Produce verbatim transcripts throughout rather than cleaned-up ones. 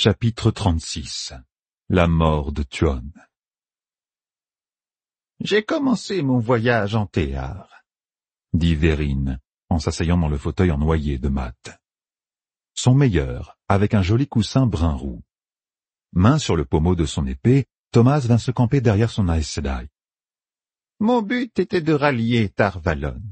Chapitre trente-six. La mort de Tuon. J'ai commencé mon voyage en théâtre, dit Vérine, en s'asseyant dans le fauteuil en noyer de Matt. Son meilleur, avec un joli coussin brun roux. Main sur le pommeau de son épée, Thomas vint se camper derrière son Aes Sedai. Mon but était de rallier Tar Valon.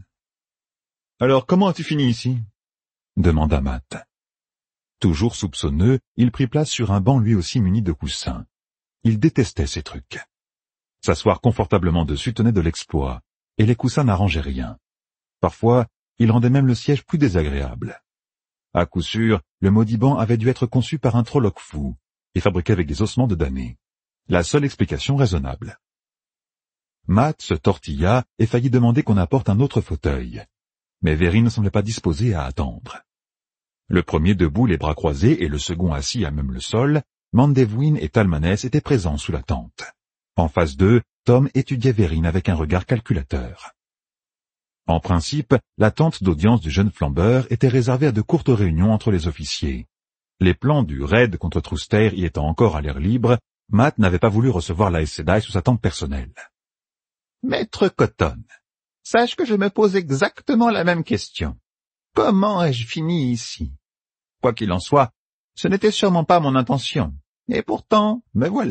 Alors comment as-tu fini ici? Demanda Matt. Toujours soupçonneux, il prit place sur un banc lui aussi muni de coussins. Il détestait ces trucs. S'asseoir confortablement dessus tenait de l'exploit, et les coussins n'arrangeaient rien. Parfois, il rendait même le siège plus désagréable. À coup sûr, le maudit banc avait dû être conçu par un trolloc fou, et fabriqué avec des ossements de damnés. La seule explication raisonnable. Matt se tortilla et faillit demander qu'on apporte un autre fauteuil. Mais Vérine ne semblait pas disposé à attendre. Le premier debout les bras croisés et le second assis à même le sol, Mandevouin et Talmanès étaient présents sous la tente. En face d'eux, Tom étudiait Vérine avec un regard calculateur. En principe, la tente d'audience du jeune flambeur était réservée à de courtes réunions entre les officiers. Les plans du raid contre Trouster y étant encore à l'air libre, Matt n'avait pas voulu recevoir l'Aes Sedai sous sa tente personnelle. « Maître Cotton, sache que je me pose exactement la même question. Comment ai-je fini ici? Quoi qu'il en soit, ce n'était sûrement pas mon intention, et pourtant, me voilà. »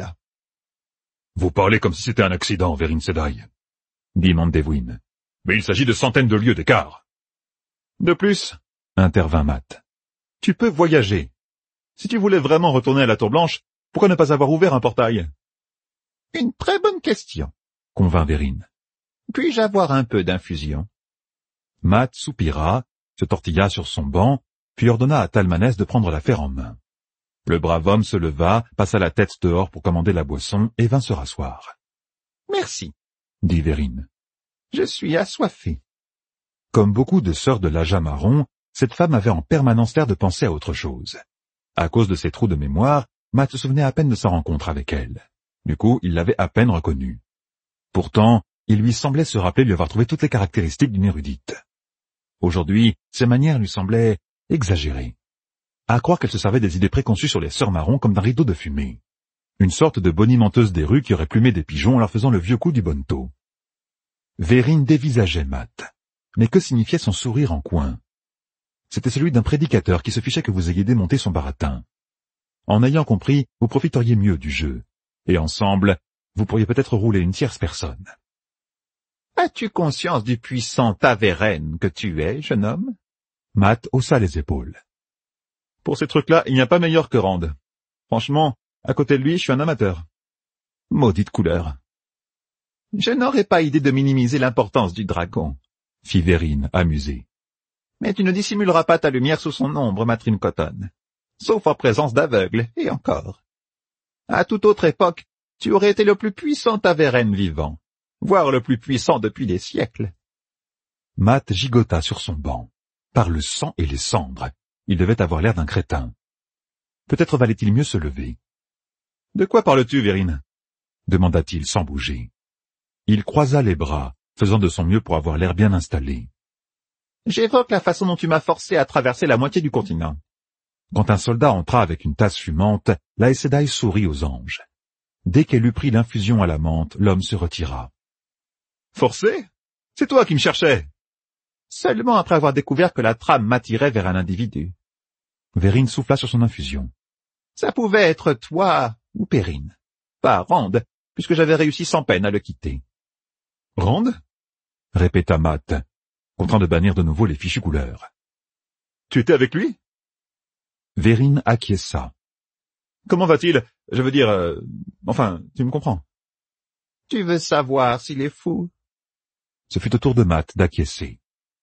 Vous parlez comme si c'était un accident, Vérine Sedai, dit Mandevouin. Mais il s'agit de centaines de lieues d'écart. De plus, intervint Matt, tu peux voyager. Si tu voulais vraiment retourner à la Tour Blanche, pourquoi ne pas avoir ouvert un portail? Une très bonne question, convint Vérine. Puis-je avoir un peu d'infusion? Matt soupira, se tortilla sur son banc, puis ordonna à Talmanès de prendre l'affaire en main. Le brave homme se leva, passa la tête dehors pour commander la boisson et vint se rasseoir. « Merci, dit Vérine. Je suis assoiffé. » Comme beaucoup de sœurs de l'Aja marron, cette femme avait en permanence l'air de penser à autre chose. À cause de ses trous de mémoire, Matt se souvenait à peine de sa rencontre avec elle. Du coup, il l'avait à peine reconnue. Pourtant, il lui semblait se rappeler lui avoir trouvé toutes les caractéristiques d'une érudite. Aujourd'hui, ses manières lui semblaient exagérées. À croire qu'elle se servait des idées préconçues sur les sœurs marron comme d'un rideau de fumée. Une sorte de bonimenteuse des rues qui aurait plumé des pigeons en leur faisant le vieux coup du bonneteau. Vérine dévisageait Matt. Mais que signifiait son sourire en coin? C'était celui d'un prédicateur qui se fichait que vous ayez démonté son baratin. En ayant compris, vous profiteriez mieux du jeu. Et ensemble, vous pourriez peut-être rouler une tierce personne. As-tu conscience du puissant Taveren que tu es, jeune homme? Matt haussa les épaules. Pour ces trucs-là, il n'y a pas meilleur que Rand. Franchement, à côté de lui, je suis un amateur. Maudite couleur. Je n'aurais pas idée de minimiser l'importance du dragon, fit Vérine, amusée. Mais tu ne dissimuleras pas ta lumière sous son ombre, Matrine Cotton. Sauf en présence d'aveugles, et encore. À toute autre époque, tu aurais été le plus puissant Taveren vivant, voire le plus puissant depuis des siècles. Matt gigota sur son banc. Par le sang et les cendres, il devait avoir l'air d'un crétin. Peut-être valait-il mieux se lever. « De quoi parles-tu, Vérine » demanda-t-il sans bouger. Il croisa les bras, faisant de son mieux pour avoir l'air bien installé. « J'évoque la façon dont tu m'as forcé à traverser la moitié du continent. » Quand un soldat entra avec une tasse fumante, l'Aes Sedai sourit aux anges. Dès qu'elle eut pris l'infusion à la menthe, l'homme se retira. « Forcé? C'est toi qui me cherchais !» Seulement après avoir découvert que la trame m'attirait vers un individu. Vérine souffla sur son infusion. Ça pouvait être toi ou Perrine. Pas Rand, puisque j'avais réussi sans peine à le quitter. Rand? Répéta Matt, contraint de bannir de nouveau les fichues couleurs. Tu étais avec lui? Vérine acquiesça. Comment va-t-il? Je veux dire, euh, enfin, tu me comprends. Tu veux savoir s'il est fou? Ce fut au tour de Matt d'acquiescer.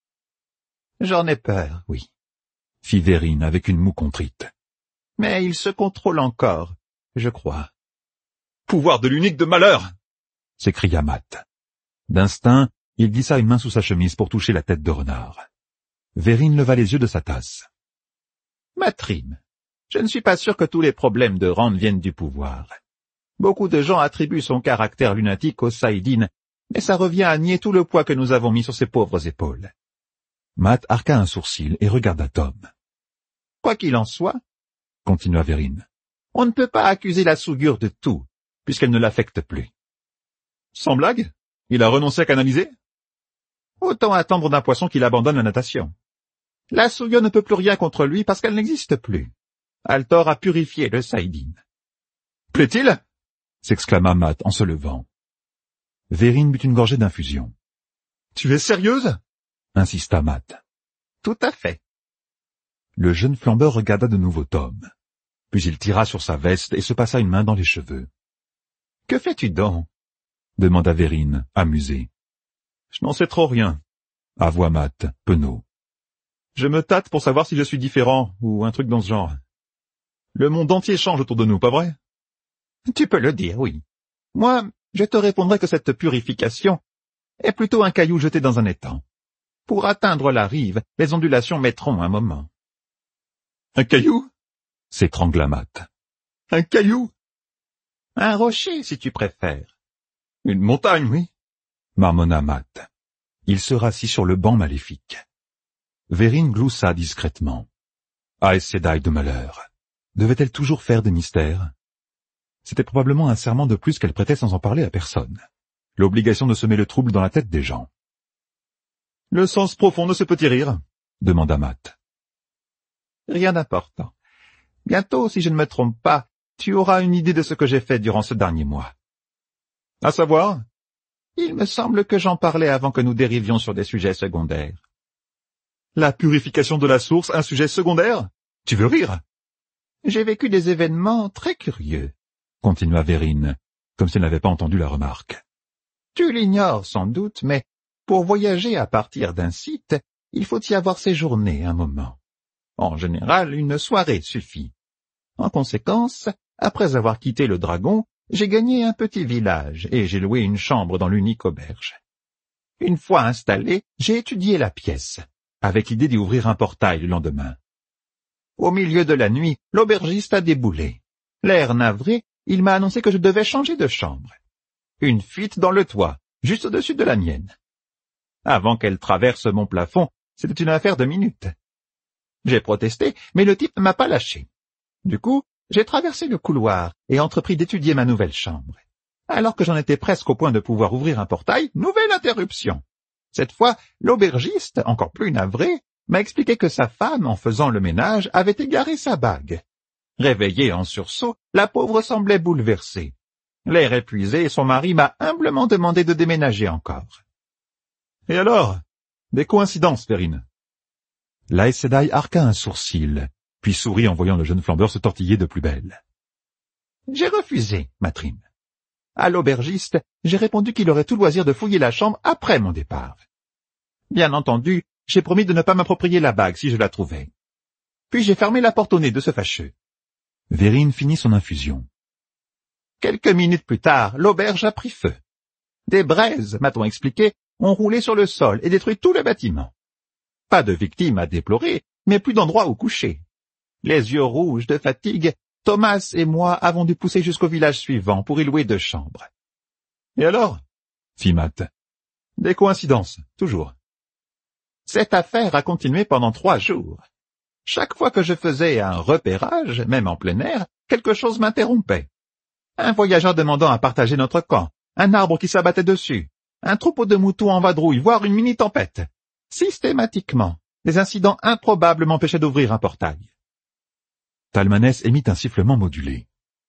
J'en ai peur, oui, fit Vérine avec une moue contrite. Mais il se contrôle encore, je crois. Pouvoir de l'unique de malheur! S'écria Matt. D'instinct, il glissa une main sous sa chemise pour toucher la tête de renard. Vérine leva les yeux de sa tasse. Matrine, je ne suis pas sûr que tous les problèmes de Rand viennent du pouvoir. Beaucoup de gens attribuent son caractère lunatique au Saïdine, mais ça revient à nier tout le poids que nous avons mis sur ses pauvres épaules. Matt arqua un sourcil et regarda Tom. Quoi qu'il en soit, continua Vérine, On ne peut pas accuser la souillure de tout, puisqu'elle ne l'affecte plus. Sans blague? Il a renoncé à canaliser? Autant attendre d'un poisson qu'il abandonne la natation. La souillure ne peut plus rien contre lui parce qu'elle n'existe plus. Altor a purifié le Saïdine. Plaît-il? S'exclama Matt en se levant. Vérine but une gorgée d'infusion. Tu es sérieuse? Insista Matt. Tout à fait. Le jeune flambeur regarda de nouveau Tom. Puis il tira sur sa veste et se passa une main dans les cheveux. « Que fais-tu donc » demanda Vérine, amusée. « Je n'en sais trop rien, » avoua Matt, penaud. « Je me tâte pour savoir si je suis différent, ou un truc dans ce genre. Le monde entier change autour de nous, pas vrai? » Tu peux le dire, oui. Moi, je te répondrai que cette purification est plutôt un caillou jeté dans un étang. Pour atteindre la rive, les ondulations mettront un moment. « Un caillou ?» s'étrangla Matt. « Un caillou ?»« Un rocher, si tu préfères. »« Une montagne, oui. » marmonna Matt. Il se rassit sur le banc maléfique. Vérine gloussa discrètement. Aes Sedai de malheur. Devait-elle toujours faire des mystères? C'était probablement un serment de plus qu'elle prêtait sans en parler à personne. L'obligation de semer le trouble dans la tête des gens. « Le sens profond de ce petit rire ?» demanda Matt. « Rien d'important. Bientôt, si je ne me trompe pas, tu auras une idée de ce que j'ai fait durant ce dernier mois. »« À savoir ?» ?»« Il me semble que j'en parlais avant que nous dérivions sur des sujets secondaires. »« La purification de la source, un sujet secondaire? Tu veux rire ?»« J'ai vécu des événements très curieux. » continua Vérine, comme si elle n'avait pas entendu la remarque. Tu l'ignores sans doute, mais pour voyager à partir d'un site, il faut y avoir séjourné un moment. En général, une soirée suffit. En conséquence, après avoir quitté le dragon, j'ai gagné un petit village et j'ai loué une chambre dans l'unique auberge. Une fois installé, j'ai étudié la pièce, avec l'idée d'y ouvrir un portail le lendemain. Au milieu de la nuit, l'aubergiste a déboulé. L'air navré, il m'a annoncé que je devais changer de chambre. Une fuite dans le toit, juste au-dessus de la mienne. Avant qu'elle traverse mon plafond, c'était une affaire de minutes. J'ai protesté, mais le type ne m'a pas lâché. Du coup, j'ai traversé le couloir et entrepris d'étudier ma nouvelle chambre. Alors que j'en étais presque au point de pouvoir ouvrir un portail, nouvelle interruption. Cette fois, l'aubergiste, encore plus navré, m'a expliqué que sa femme, en faisant le ménage, avait égaré sa bague. Réveillée en sursaut, la pauvre semblait bouleversée. L'air épuisé, son mari m'a humblement demandé de déménager encore. « Et alors? Des coïncidences, Vérine ?» L'Aes Sedai arqua un sourcil, puis sourit en voyant le jeune flambeur se tortiller de plus belle. « J'ai refusé, Matrine. À l'aubergiste, j'ai répondu qu'il aurait tout loisir de fouiller la chambre après mon départ. Bien entendu, j'ai promis de ne pas m'approprier la bague si je la trouvais. Puis j'ai fermé la porte au nez de ce fâcheux. » Vérine finit son infusion. Quelques minutes plus tard, l'auberge a pris feu. Des braises, m'a-t-on expliqué, ont roulé sur le sol et détruit tout le bâtiment. Pas de victimes à déplorer, mais plus d'endroit où coucher. Les yeux rouges de fatigue, Thomas et moi avons dû pousser jusqu'au village suivant pour y louer deux chambres. « Et alors ?» fit Matt. « Des coïncidences, toujours. » Cette affaire a continué pendant trois jours. Chaque fois que je faisais un repérage, même en plein air, quelque chose m'interrompait. Un voyageur demandant à partager notre camp, un arbre qui s'abattait dessus, un troupeau de moutons en vadrouille, voire une mini-tempête. Systématiquement, des incidents improbables m'empêchaient d'ouvrir un portail. Talmanès émit un sifflement modulé.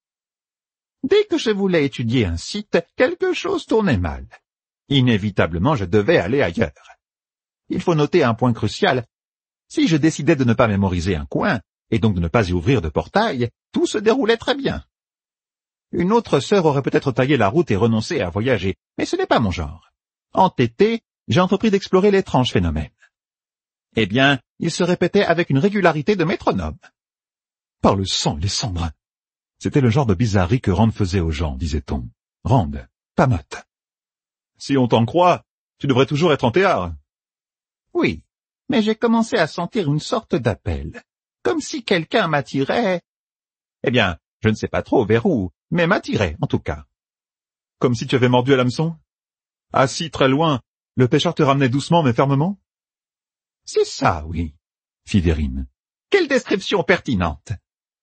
Dès que je voulais étudier un site, quelque chose tournait mal. Inévitablement, je devais aller ailleurs. Il faut noter un point crucial. Si je décidais de ne pas mémoriser un coin, et donc de ne pas y ouvrir de portail, tout se déroulait très bien. Une autre sœur aurait peut-être taillé la route et renoncé à voyager, mais ce n'est pas mon genre. Entêté, j'ai entrepris d'explorer l'étrange phénomène. Eh bien, il se répétait avec une régularité de métronome. Par le sang et les cendres. C'était le genre de bizarrerie que Rand faisait aux gens, disait-on. Rand, pas Matt. Si on t'en croit, tu devrais toujours être en théâtre. Oui, mais j'ai commencé à sentir une sorte d'appel, comme si quelqu'un m'attirait. Eh bien, je ne sais pas trop vers où, mais m'attirait, en tout cas. Comme si tu avais mordu à l'hameçon? Assis très loin, le pêcheur te ramenait doucement mais fermement? C'est ça, oui, fit Vérine. Quelle description pertinente!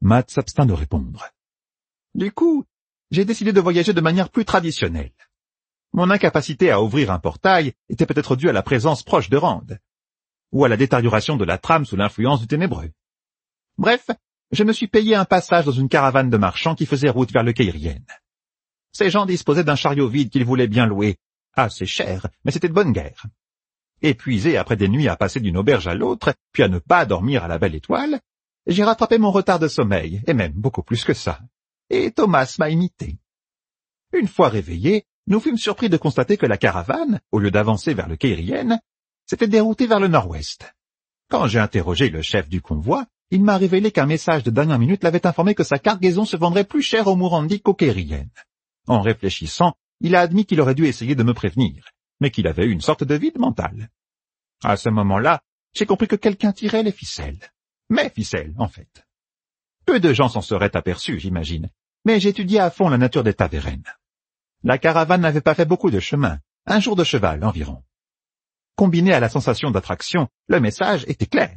Matt s'abstint de répondre. Du coup, j'ai décidé de voyager de manière plus traditionnelle. Mon incapacité à ouvrir un portail était peut-être due à la présence proche de Rand, ou à la détérioration de la trame sous l'influence du ténébreux. Bref, je me suis payé un passage dans une caravane de marchands qui faisait route vers le Cairhien. Ces gens disposaient d'un chariot vide qu'ils voulaient bien louer, assez cher, mais c'était de bonne guerre. Épuisé après des nuits à passer d'une auberge à l'autre, puis à ne pas dormir à la belle étoile, j'ai rattrapé mon retard de sommeil, et même beaucoup plus que ça. Et Thomas m'a imité. Une fois réveillé, nous fûmes surpris de constater que la caravane, au lieu d'avancer vers le Cairhien, s'était déroutée vers le nord-ouest. Quand j'ai interrogé le chef du convoi, il m'a révélé qu'un message de dernière minute l'avait informé que sa cargaison se vendrait plus cher au Murandi qu'au Cairhien. En réfléchissant, il a admis qu'il aurait dû essayer de me prévenir, mais qu'il avait eu une sorte de vide mental. À ce moment-là, j'ai compris que quelqu'un tirait les ficelles. Mes ficelles, en fait. Peu de gens s'en seraient aperçus, j'imagine, mais j'étudiais à fond la nature des Tavernes. La caravane n'avait pas fait beaucoup de chemin, un jour de cheval environ. Combiné à la sensation d'attraction, le message était clair.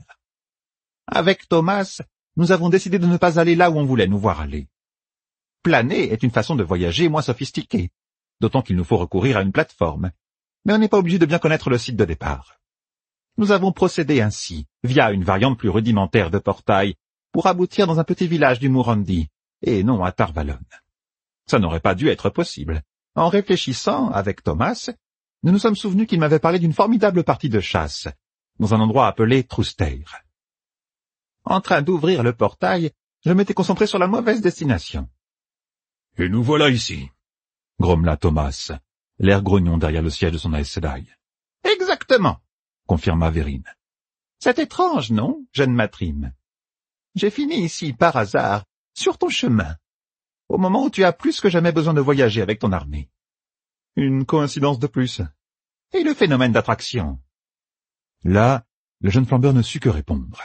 Avec Thomas, nous avons décidé de ne pas aller là où on voulait nous voir aller. Planer est une façon de voyager moins sophistiquée, d'autant qu'il nous faut recourir à une plateforme, mais on n'est pas obligé de bien connaître le site de départ. Nous avons procédé ainsi, via une variante plus rudimentaire de portail, pour aboutir dans un petit village du Murandi, et non à Tar-Valon. Ça n'aurait pas dû être possible. En réfléchissant avec Thomas, nous nous sommes souvenus qu'il m'avait parlé d'une formidable partie de chasse, dans un endroit appelé Trousteir. En train d'ouvrir le portail, je m'étais concentré sur la mauvaise destination. « Et nous voilà ici !» grommela Thomas, l'air grognon derrière le siège de son Aes Sedai. « Exactement !» confirma Vérine. « C'est étrange, non, jeune Matrim? J'ai fini ici par hasard, sur ton chemin, au moment où tu as plus que jamais besoin de voyager avec ton armée. » Une coïncidence de plus. Et le phénomène d'attraction? Là, le jeune flambeur ne sut que répondre.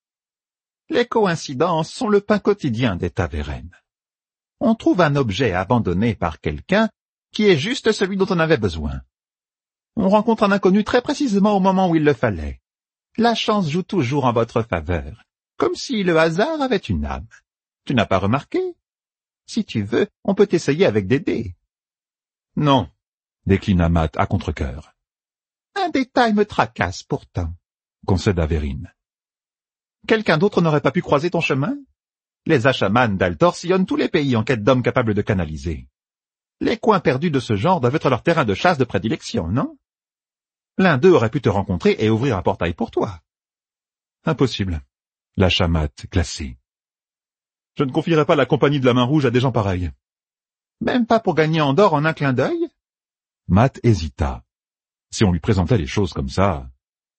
Les coïncidences sont le pain quotidien des Tavernes. On trouve un objet abandonné par quelqu'un qui est juste celui dont on avait besoin. On rencontre un inconnu très précisément au moment où il le fallait. La chance joue toujours en votre faveur, comme si le hasard avait une âme. Tu n'as pas remarqué? Si tu veux, on peut essayer avec des dés. Non, déclina Matt à contre-cœur. Un détail me tracasse pourtant, concéda Vérine. Quelqu'un d'autre n'aurait pas pu croiser ton chemin? Les Asha'man d'Altor sillonnent tous les pays en quête d'hommes capables de canaliser. Les coins perdus de ce genre doivent être leur terrain de chasse de prédilection, non? L'un d'eux aurait pu te rencontrer et ouvrir un portail pour toi. Impossible, lâcha Matt, glacé. Je ne confierai pas la compagnie de la Main Rouge à des gens pareils. Même pas pour gagner Andorre en un clin d'œil? Matt hésita. Si on lui présentait les choses comme ça...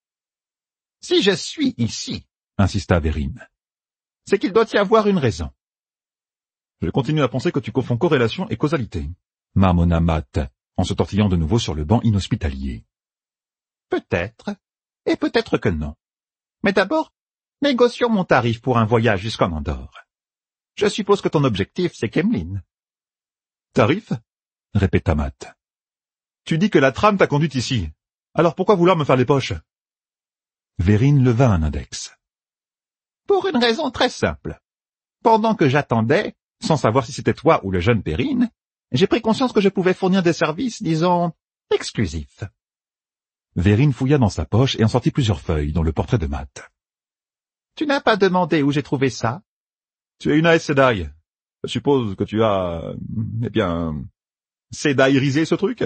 Si je suis ici, insista Vérine, c'est qu'il doit y avoir une raison. Je continue à penser que tu confonds corrélation et causalité, marmonna Matt, en se tortillant de nouveau sur le banc inhospitalier. Peut-être, et peut-être que non. Mais d'abord, négocions mon tarif pour un voyage jusqu'en Andorre. Je suppose que ton objectif, c'est Kemlin. Tarif? Répéta Matt. Tu dis que la trame t'a conduite ici. Alors pourquoi vouloir me faire les poches? Vérine leva un index. Pour une raison très simple. Pendant que j'attendais, sans savoir si c'était toi ou le jeune Perrine, j'ai pris conscience que je pouvais fournir des services, disons, exclusifs. Vérine fouilla dans sa poche et en sortit plusieurs feuilles, dont le portrait de Matt. Tu n'as pas demandé où j'ai trouvé ça? Tu es une Aes Sedai. Je suppose que tu as, eh bien, Sedairisé ce truc?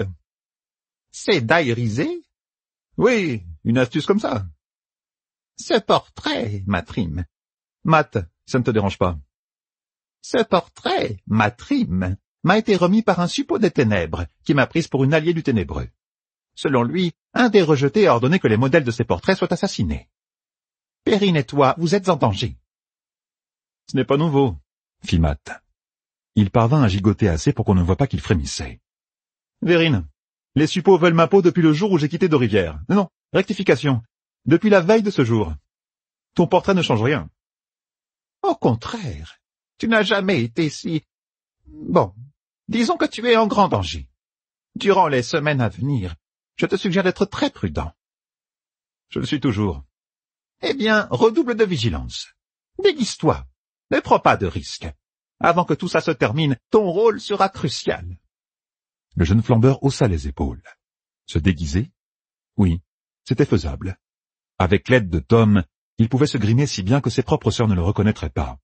Sedairisé? Oui, une astuce comme ça. Ce portrait, Matrim. Matt, ça ne te dérange pas. Ce portrait, Matrim, m'a été remis par un suppôt des ténèbres, qui m'a prise pour une alliée du ténébreux. Selon lui, un des rejetés a ordonné que les modèles de ces portraits soient assassinés. Perrine et toi, vous êtes en danger. Ce n'est pas nouveau, fit Matt. Il parvint à gigoter assez pour qu'on ne voie pas qu'il frémissait. Vérine, les suppôts veulent ma peau depuis le jour où j'ai quitté de Rivière. Non, non, rectification. Depuis la veille de ce jour. Ton portrait ne change rien. Au contraire, tu n'as jamais été si... Bon, disons que tu es en grand danger. Durant les semaines à venir, je te suggère d'être très prudent. Je le suis toujours. Eh bien, redouble de vigilance. Déguise-toi. Ne prends pas de risques. Avant que tout ça se termine, ton rôle sera crucial. Le jeune flambeur haussa les épaules. Se déguiser? Oui, c'était faisable. Avec l'aide de Tom, il pouvait se grimer si bien que ses propres sœurs ne le reconnaîtraient pas.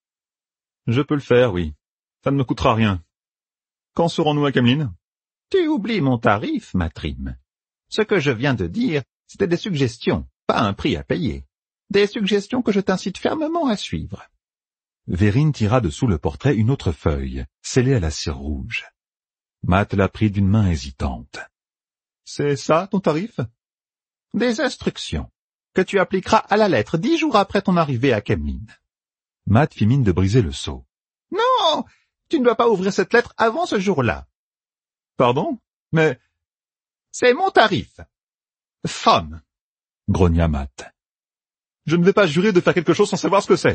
Je peux le faire, oui. Ça ne me coûtera rien. Quand serons-nous à Camelin? Tu oublies mon tarif, Matrim. Ce que je viens de dire, c'était des suggestions, pas un prix à payer. Des suggestions que je t'incite fermement à suivre. Vérine tira de sous le portrait une autre feuille, scellée à la cire rouge. Matt la prit d'une main hésitante. « C'est ça, ton tarif ?» Des instructions, que tu appliqueras à la lettre dix jours après ton arrivée à Camelin. Matt fit mine de briser le sceau. « Non, tu ne dois pas ouvrir cette lettre avant ce jour-là. »« Pardon? Mais... » »« C'est mon tarif. »« Femme !» grogna Matt. « Je ne vais pas jurer de faire quelque chose sans savoir ce que c'est. »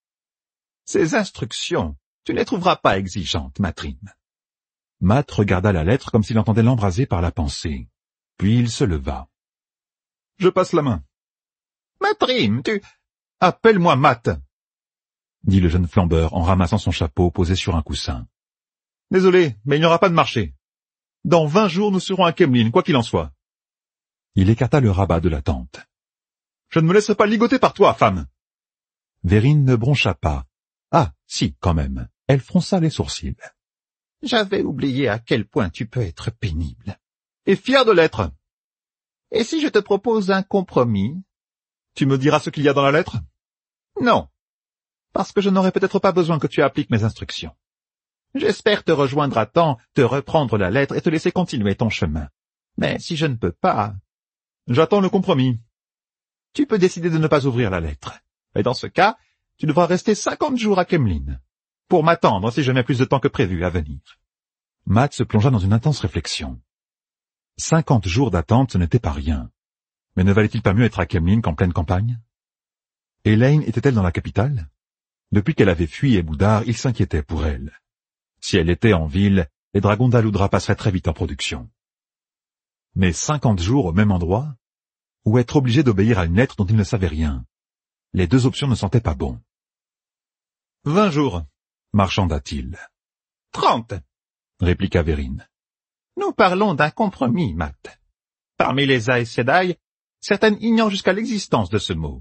Ces instructions, tu ne les trouveras pas exigeantes, Matrim. Matt regarda la lettre comme s'il entendait l'embraser par la pensée. Puis il se leva. « Je passe la main. »« Matrim, tu... Appelle-moi Matt !» dit le jeune flambeur en ramassant son chapeau posé sur un coussin. « Désolé, mais il n'y aura pas de marché. Dans vingt jours, nous serons à Camelin, quoi qu'il en soit. » Il écarta le rabat de la tente. « Je ne me laisserai pas ligoter par toi, femme !» Vérine ne broncha pas. Ah, si, quand même. Elle fronça les sourcils. « J'avais oublié à quel point tu peux être pénible. »« Et fier de l'être. »« Et si je te propose un compromis ?»« Tu me diras ce qu'il y a dans la lettre ?»« Non, parce que je n'aurai peut-être pas besoin que tu appliques mes instructions. J'espère te rejoindre à temps, te reprendre la lettre et te laisser continuer ton chemin. Mais si je ne peux pas... » « J'attends le compromis. »« Tu peux décider de ne pas ouvrir la lettre. Et dans ce cas, tu devras rester cinquante jours à Camelin, pour m'attendre si je mets plus de temps que prévu à venir. » Matt se plongea dans une intense réflexion. Cinquante jours d'attente, ce n'était pas rien. Mais ne valait-il pas mieux être à Camelin qu'en pleine campagne? Elaine était-elle dans la capitale? Depuis qu'elle avait fui Eboudar, il s'inquiétait pour elle. Si elle était en ville, les dragons d'Aloudra passeraient très vite en production. Mais cinquante jours au même endroit? Ou être obligé d'obéir à une lettre dont il ne savait rien? Les deux options ne sentaient pas bon. « Vingt jours, marchanda-t-il. »« Trente, répliqua Vérine. « Nous parlons d'un compromis, Matt. Parmi les Aes Sedai, certaines ignorent jusqu'à l'existence de ce mot. »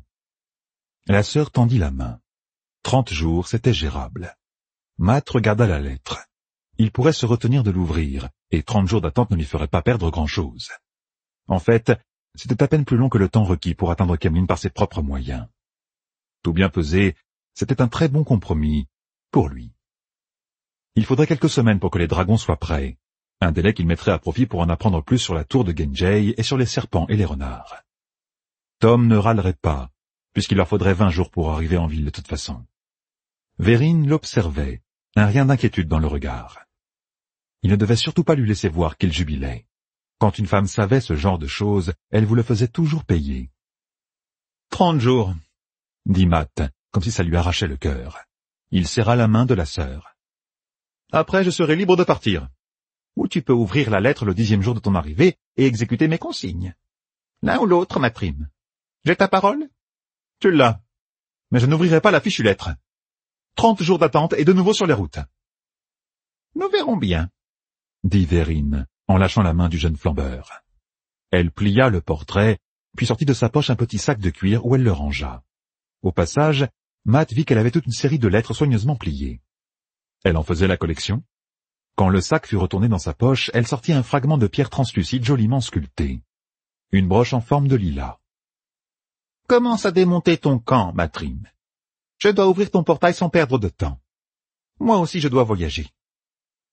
La sœur tendit la main. Trente jours, c'était gérable. Matt regarda la lettre. Il pourrait se retenir de l'ouvrir, et trente jours d'attente ne lui feraient pas perdre grand-chose. En fait, c'était à peine plus long que le temps requis pour atteindre Camelin par ses propres moyens. Tout bien pesé, c'était un très bon compromis, pour lui. Il faudrait quelques semaines pour que les dragons soient prêts, un délai qu'il mettrait à profit pour en apprendre plus sur la tour de Genjei et sur les serpents et les renards. Tom ne râlerait pas, puisqu'il leur faudrait vingt jours pour arriver en ville de toute façon. Vérine l'observait, un rien d'inquiétude dans le regard. Il ne devait surtout pas lui laisser voir qu'il jubilait. Quand une femme savait ce genre de choses, elle vous le faisait toujours payer. « Trente jours », dit Matt, comme si ça lui arrachait le cœur. Il serra la main de la sœur. « Après, je serai libre de partir. Ou tu peux ouvrir la lettre le dixième jour de ton arrivée et exécuter mes consignes. L'un ou l'autre, Matrim. J'ai ta parole? » « Tu l'as. Mais je n'ouvrirai pas la fichue lettre. Trente jours d'attente et de nouveau sur les routes. »« Nous verrons bien, » dit Vérine, en lâchant la main du jeune flambeur. Elle plia le portrait, puis sortit de sa poche un petit sac de cuir où elle le rangea. Au passage, Matt vit qu'elle avait toute une série de lettres soigneusement pliées. Elle en faisait la collection. Quand le sac fut retourné dans sa poche, elle sortit un fragment de pierre translucide joliment sculpté. Une broche en forme de lilas. « Commence à démonter ton camp, Matrim. Je dois ouvrir ton portail sans perdre de temps. Moi aussi je dois voyager. »« Parfait. »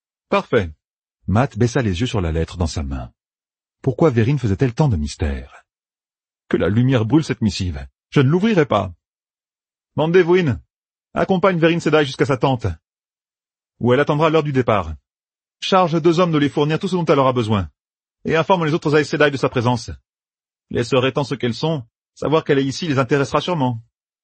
Matt baissa les yeux sur la lettre dans sa main. Pourquoi Vérine faisait-elle tant de mystère? Que la lumière brûle cette missive. Je ne l'ouvrirai pas. Mandevouin, accompagne Vérine Sedai jusqu'à sa tente, où elle attendra l'heure du départ. Charge deux hommes de lui fournir tout ce dont elle aura besoin, et informe les autres Aes Sedai de sa présence. Les sœurs étant ce qu'elles sont, savoir qu'elle est ici les intéressera sûrement.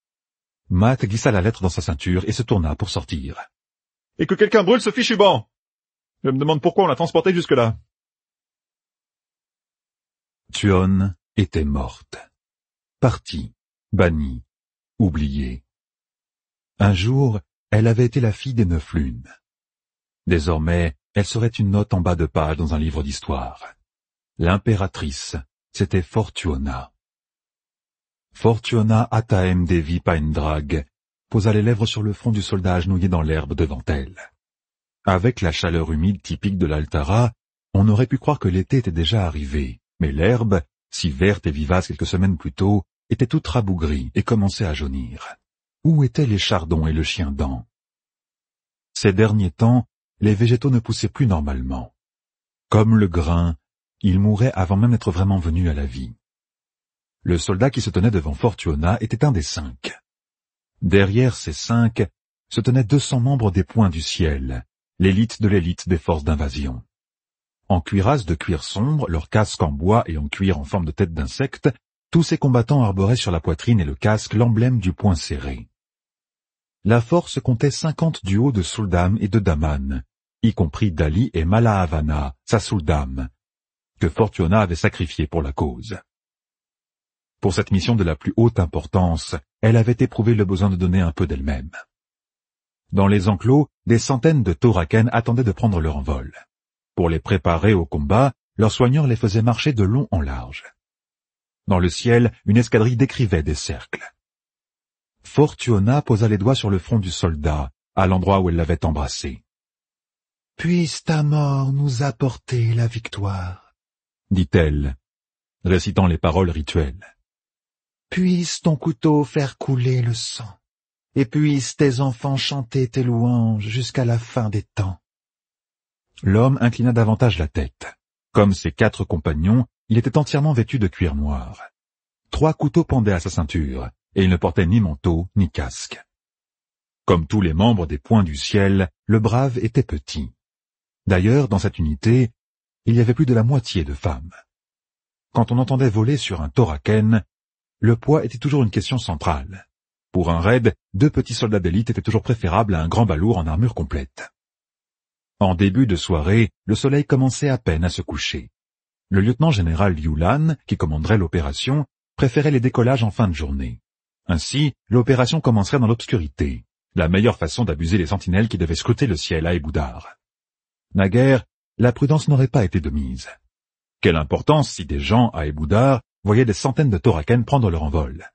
Matt glissa la lettre dans sa ceinture et se tourna pour sortir. « Et que quelqu'un brûle ce fichu banc! Je me demande pourquoi on l'a transporté jusque-là. » Tuon était morte. Partie, bannie, oubliée. Un jour, elle avait été la fille des neuf lunes. Désormais, elle serait une note en bas de page dans un livre d'histoire. L'impératrice, c'était Fortuona. Fortuona Ataem Devi Paendrag posa les lèvres sur le front du soldat agenouillé dans l'herbe devant elle. Avec la chaleur humide typique de l'Altara, on aurait pu croire que l'été était déjà arrivé, mais l'herbe, si verte et vivace quelques semaines plus tôt, était toute rabougrie et commençait à jaunir. Où étaient les chardons et le chien-dent? Ces derniers temps, les végétaux ne poussaient plus normalement. Comme le grain, ils mouraient avant même d'être vraiment venus à la vie. Le soldat qui se tenait devant Fortuona était un des cinq. Derrière ces cinq se tenaient deux cents membres des Poings du Ciel, l'élite de l'élite des forces d'invasion. En cuirasse de cuir sombre, leur casque en bois et en cuir en forme de tête d'insecte, tous ces combattants arboraient sur la poitrine et le casque l'emblème du poing serré. La force comptait cinquante duos de Suldam et de Daman, y compris Dali et Malahavana, sa Suldam, que Fortuona avait sacrifié pour la cause. Pour cette mission de la plus haute importance, elle avait éprouvé le besoin de donner un peu d'elle-même. Dans les enclos, des centaines de Taurakènes attendaient de prendre leur envol. Pour les préparer au combat, leurs soigneurs les faisaient marcher de long en large. Dans le ciel, une escadrille décrivait des cercles. Fortuona posa les doigts sur le front du soldat, à l'endroit où elle l'avait embrassé. « Puisse ta mort nous apporter la victoire, » dit-elle, récitant les paroles rituelles. « Puisse ton couteau faire couler le sang, et puissent tes enfants chanter tes louanges jusqu'à la fin des temps. » L'homme inclina davantage la tête. Comme ses quatre compagnons, il était entièrement vêtu de cuir noir. Trois couteaux pendaient à sa ceinture, et il ne portait ni manteau ni casque. Comme tous les membres des Poings du Ciel, le brave était petit. D'ailleurs, dans cette unité, il y avait plus de la moitié de femmes. Quand on entendait voler sur un Taurakène, le poids était toujours une question centrale. Pour un raid, deux petits soldats d'élite étaient toujours préférables à un grand balourd en armure complète. En début de soirée, le soleil commençait à peine à se coucher. Le lieutenant-général Yulan, qui commanderait l'opération, préférait les décollages en fin de journée. Ainsi, l'opération commencerait dans l'obscurité, la meilleure façon d'abuser les sentinelles qui devaient scruter le ciel à Eboudar. Naguère, la prudence n'aurait pas été de mise. Quelle importance si des gens à Eboudar voyaient des centaines de Taurakènes prendre leur envol.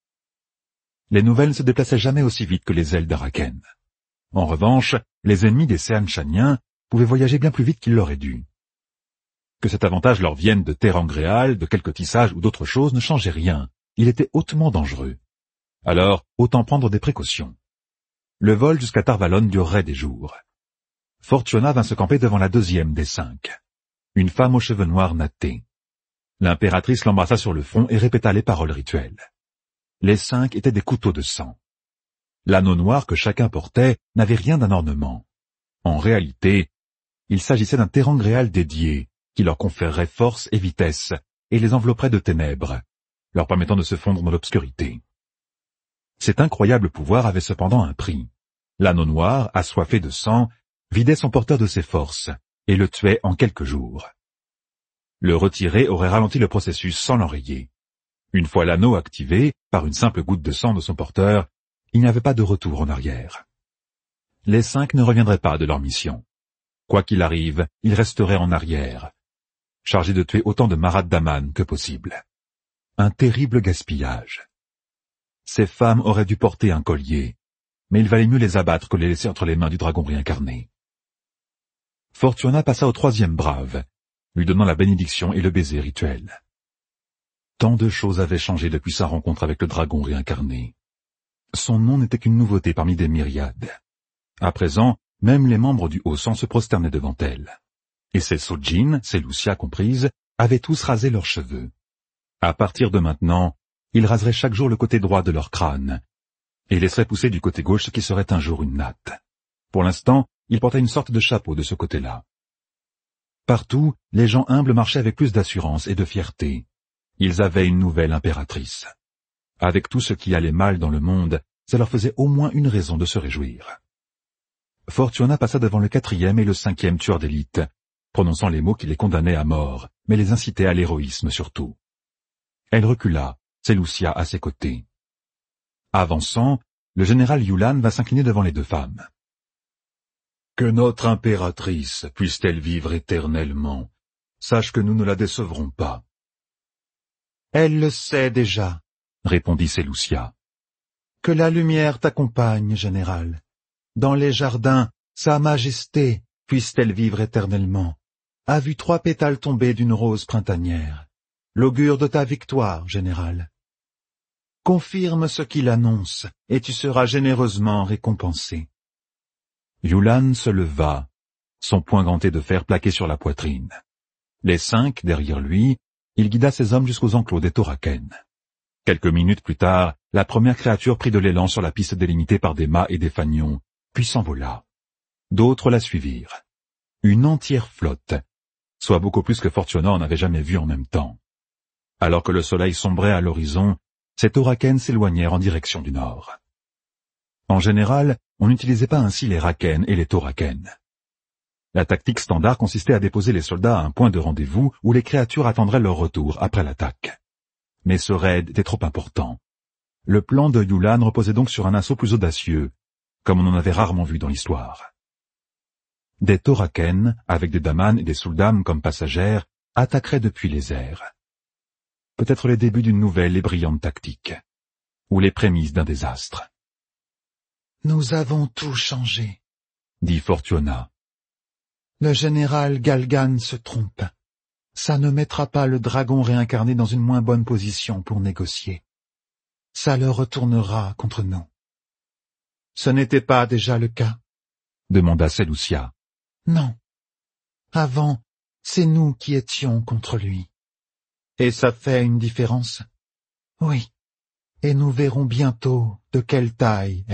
Les nouvelles ne se déplaçaient jamais aussi vite que les ailes d'Araken. En revanche, les ennemis des Seanchaniens pouvaient voyager bien plus vite qu'ils l'auraient dû. Que cet avantage leur vienne de Terangréal, de quelque tissage ou d'autre chose ne changeait rien. Il était hautement dangereux. Alors, autant prendre des précautions. Le vol jusqu'à Tarvalon durerait des jours. Fortuona vint se camper devant la deuxième des cinq. Une femme aux cheveux noirs nattés. L'impératrice l'embrassa sur le front et répéta les paroles rituelles. Les cinq étaient des couteaux de sang. L'anneau noir que chacun portait n'avait rien d'un ornement. En réalité, il s'agissait d'un terangréal dédié, qui leur conférerait force et vitesse, et les envelopperait de ténèbres, leur permettant de se fondre dans l'obscurité. Cet incroyable pouvoir avait cependant un prix. L'anneau noir, assoiffé de sang, vidait son porteur de ses forces, et le tuait en quelques jours. Le retirer aurait ralenti le processus sans l'enrayer. Une fois l'anneau activé, par une simple goutte de sang de son porteur, il n'y avait pas de retour en arrière. Les cinq ne reviendraient pas de leur mission. Quoi qu'il arrive, ils resteraient en arrière, chargés de tuer autant de Marat Daman que possible. Un terrible gaspillage. Ces femmes auraient dû porter un collier, mais il valait mieux les abattre que les laisser entre les mains du dragon réincarné. Fortuona passa au troisième brave, lui donnant la bénédiction et le baiser rituel. Tant de choses avaient changé depuis sa rencontre avec le dragon réincarné. Son nom n'était qu'une nouveauté parmi des myriades. À présent, même les membres du haut sang se prosternaient devant elle. Et ses Sojin, ses Lucia comprises, avaient tous rasé leurs cheveux. À partir de maintenant, ils raseraient chaque jour le côté droit de leur crâne, et laisseraient pousser du côté gauche ce qui serait un jour une natte. Pour l'instant, ils portaient une sorte de chapeau de ce côté-là. Partout, les gens humbles marchaient avec plus d'assurance et de fierté. Ils avaient une nouvelle impératrice. Avec tout ce qui allait mal dans le monde, ça leur faisait au moins une raison de se réjouir. Fortuona passa devant le quatrième et le cinquième tueur d'élite, prononçant les mots qui les condamnaient à mort, mais les incitaient à l'héroïsme surtout. Elle recula, ses Lucia à ses côtés. Avançant, le général Yulan va s'incliner devant les deux femmes. « Que notre impératrice puisse-t-elle vivre éternellement. Sache que nous ne la décevrons pas. »« Elle le sait déjà, » répondit Seleucia. « Que la lumière t'accompagne, général. Dans les jardins, Sa Majesté, puisse-t-elle vivre éternellement, a vu trois pétales tomber d'une rose printanière, l'augure de ta victoire, général. Confirme ce qu'il annonce, et tu seras généreusement récompensé. » Yulan se leva, son poing ganté de fer plaqué sur la poitrine. Les cinq, derrière lui, il guida ses hommes jusqu'aux enclos des Thoraken. Quelques minutes plus tard, la première créature prit de l'élan sur la piste délimitée par des mâts et des fanions, puis s'envola. D'autres la suivirent. Une entière flotte, soit beaucoup plus que Fortuna en avait jamais vu en même temps. Alors que le soleil sombrait à l'horizon, ces Thoraken s'éloignèrent en direction du nord. En général, on n'utilisait pas ainsi les Raken et les Thoraken. La tactique standard consistait à déposer les soldats à un point de rendez-vous où les créatures attendraient leur retour après l'attaque. Mais ce raid était trop important. Le plan de Yulan reposait donc sur un assaut plus audacieux, comme on en avait rarement vu dans l'histoire. Des Thoraken, avec des Daman et des Suldam comme passagères, attaqueraient depuis les airs. Peut-être les débuts d'une nouvelle et brillante tactique, ou les prémices d'un désastre. « Nous avons tout changé, » dit Fortuna. « Le général Galgan se trompe. Ça ne mettra pas le dragon réincarné dans une moins bonne position pour négocier. Ça le retournera contre nous. »« Ce n'était pas déjà le cas ?» demanda Seleucia. « Non. Avant, c'est nous qui étions contre lui. Et ça fait une différence ? Oui. Et nous verrons bientôt de quelle taille elle est. »